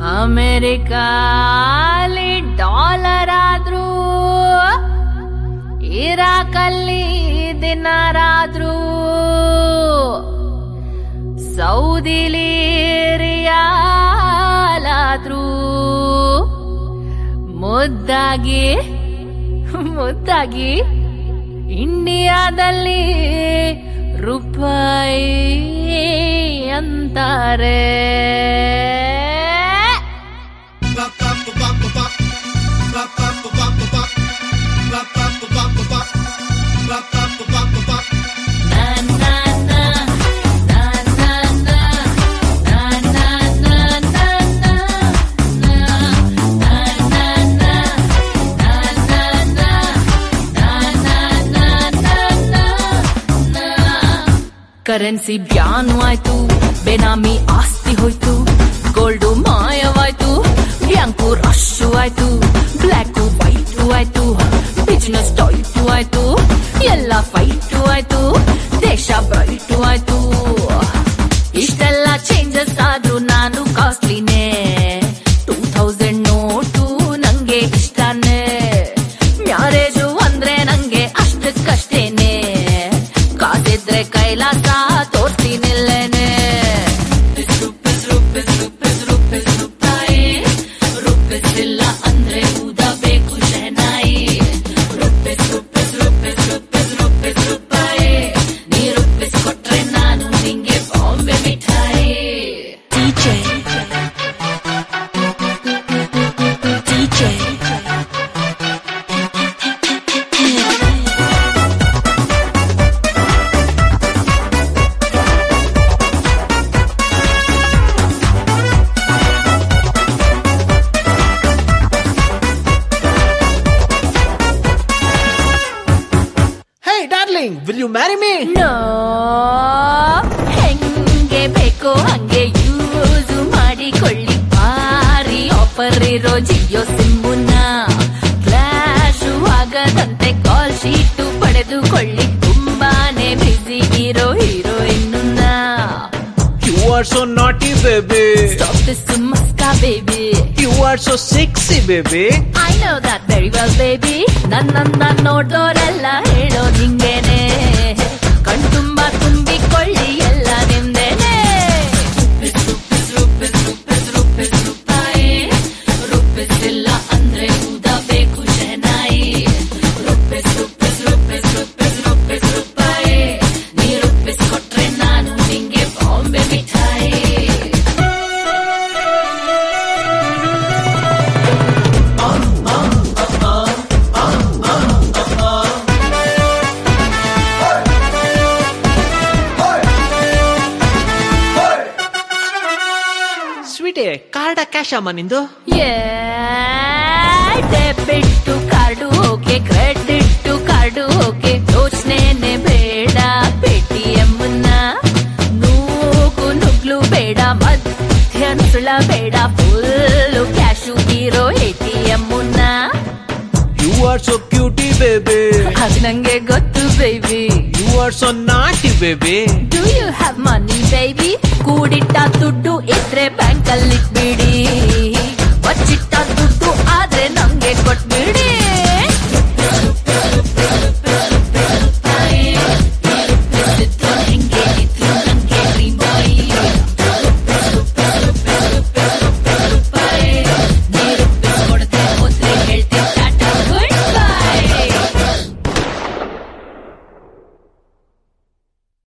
ಅಮೆರಿಕಾಲಿ dollar ಆದ್ರೂ ಇರಾಕಲ್ಲಿ ದಿನಾರಾದ್ರೂ ಸೌದಿಲಿ riyal ಆದ್ರೂ ಮುದ್ದಾಗಿ ಇಂಡಿಯಾದಲ್ಲಿ ರೂಪಾಯಿ ಅಂತಾರೆ. ಕರೆನ್ಸಿ ಬ್ಯಾನು ಆಯ್ತು, ಬೇನಾಮಿ ಆಸ್ತಿ ಹೋಯ್ತು, ಗೋಲ್ಡು ಮಾಯವಾಯ್ತು, ಬ್ಯಾಂಕು ರಶ್ಶು ಆಯ್ತು, ಬ್ಲ್ಯಾಕು ವೈಟು ಆಯ್ತು, ಬಿಸಿನೆಸ್ ಟೈಟು ಆಯ್ತು, ಎಲ್ಲ ಫೈಟು ಆಯ್ತು, ದೇಶ ಬ್ರೈಟು ಆಯ್ತು. ಇಷ್ಟೆಲ್ಲ ಚೇಂಜಸ್ ಆದ್ರೂ ನಾನು ಕಾಸ್ಟ್ಲಿನೇ. 2000 ನೋಟು ನಂಗೆ ಇಷ್ಟನೇ. ಮ್ಯಾರೇಜು ಅಂದ್ರೆ ನಂಗೆ ಅಷ್ಟಕ್ಕಷ್ಟೇನೆ. ಕಾದಿದ್ರೆ ಕೈಲಾಸ ತೋರ್ತೀನಿಲ್ಲೇನೆ. ರೂಪಿಸಿಲ್ಲ ಅಂದ್ರೆ ಊದಬೇಕು ಶೆನಾಯಿ. ರೂಪಾಯಿ ನೀ ರೂಪಿಸ್ಕೊಟ್ರೆ ನಾನು ನಿಂಗೆ ಬಾಂಬೆ ಮಿಠಾಯಿ. Darling, will you marry me? No, ಹೆಂಗೆ ಬೇಕೋ ಹಂಗೆ ಯೂಸ್ ಮಾಡಿಕೊಳ್ಳಿ. ಭಾರಿ ಆಫರ್ ಇರೋ ಜಿಯೋ ಸಿಮ್ಮುನ್ನ ಫ್ಲಾಶು ಆಗದಂತೆ ಕಾಲ್ ಶೀಟು ಪಡೆದುಕೊಳ್ಳಿ. ತುಂಬಾನೇ ಬಿಸಿ ಇರೋ ಹೀರೋಯಿನ್ನ. You are so naughty, baby. Stop this muska, baby. You are so sexy, baby. I know that very well, baby. ನನ್ನನ್ನ ನೋಡೋರೆಲ್ಲ ಹೇಳೋ ನಿಂಗೇನೆ. ಕಣ್ತುಂಬ ತುಂಬಿಕೊಳ್ಳಿ ಎಲ್ಲ ನಿಮ್ದೇನೆ. ರೂಪಾಯಿ ರೂಪಿಸಿಲ್ಲ ಅಂದ್ರೆ ಊದಬೇಕು ಶೆನಾಯಿ. ರೂಪಾಯಿ ನೀ ರೂಪಿಸ್ಕೊಟ್ರೆ ನಾನು ನಿಂಗೆ ಬಾಂಬೆ ಮಿಠಾಯಿ. ಸ್ವೀಟೇ, ಕಾರ್ಡ ಕ್ಯಾಶ್ ಅಮ್ಮ ನಿಂದು? Debit card okay, credit card okay, ಯೋಚನೆನೆ ಬೇಡ ಪೇಟಿಎಂ ನ. ನೂಕು ನುಗ್ಲು ಬೇಡ, ಮಧ್ಯ ನುಸುಳ ಬೇಡ, ಫುಲ್ಲು ಕ್ಯಾಶು ಇರೋ ATM ನ. You are so cutie, baby. ಅದ್ ನಂಗೆ ಗೊತ್ತು baby. You are so naughty, baby. Do you have money baby? ಕೂಡಿಟ್ಟ ದುಡ್ಡು ಇದ್ರೆ ಬ್ಯಾಂಕಲ್ಲಿ ಬಿಡಿ. ಬಚ್ಚಿಟ್ಟ